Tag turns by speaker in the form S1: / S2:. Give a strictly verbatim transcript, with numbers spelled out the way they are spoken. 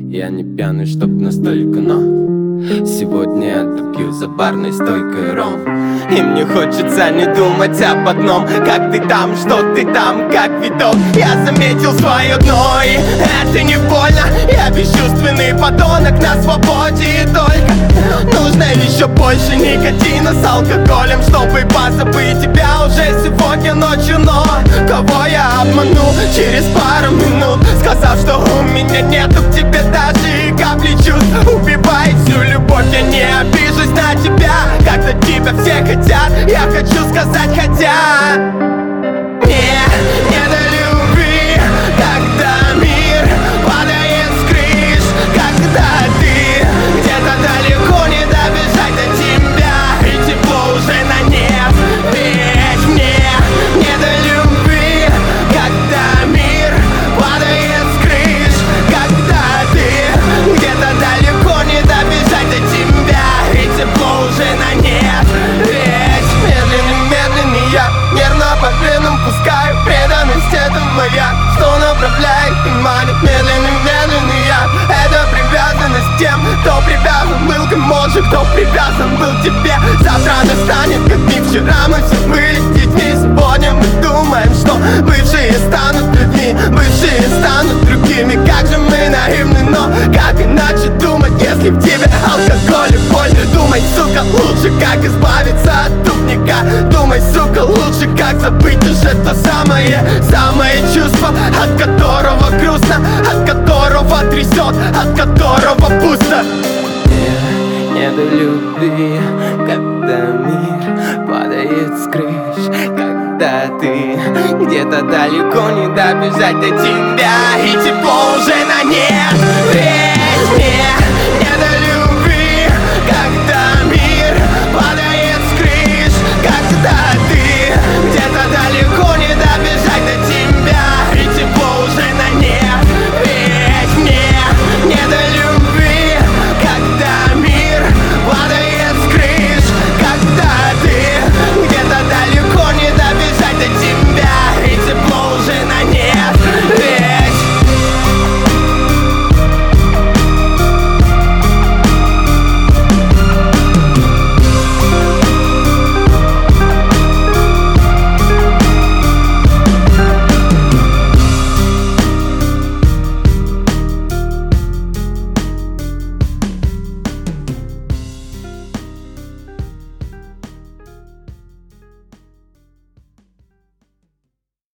S1: Я не пьяный, чтоб настолько, но сегодня я допью за барной стойкой ром. И мне хочется не думать об одном: как ты там, что ты там, как видок. Я заметил свое дно, и это не больно. Я бесчувственный подонок на свободе, и только нужно еще больше никотина с алкоголем, чтобы позабыть тебя уже сегодня ночью. Но кого я обману через пару минут, сказав, что у меня нету к тебе даже и капли чувств. Убивай всю любовь, я не обижусь на тебя, когда тебя все хотят. Я хочу сказать, хотя не, не до любви, когда мир падает с крыш, когда ты где-то далеко, не добежать до тебя, и тепло уже на нет. Ведь мне не до любви, когда мир падает с крыш, когда ты где-то далеко, не добежать до тебя, и тепло уже на нет. Ведь медленный, медленный я нервно по венам пускаю преданность, это моя, что направляет внимание. Медленный, медленный я, это привязанность к тем, кто привязан был к може, кто привязан был к тебе. Завтра настанет, как и вчера, мы все были детьми. Сегодня мы думаем, что бывшие станут людьми, бывшие станут другими. Как же мы наивны, но как иначе думать, если в тебе алкоголь и боль? Думай, сука, лучше как избавиться от тупника. Думай, сука, лучше как забыть уже то самое, самое чувство, от которого грустно, от которого трясет, от которого пусто. Не, не до любви, когда мир падает с крыш, когда ты где-то далеко, не добежать до тебя, и тепло уже на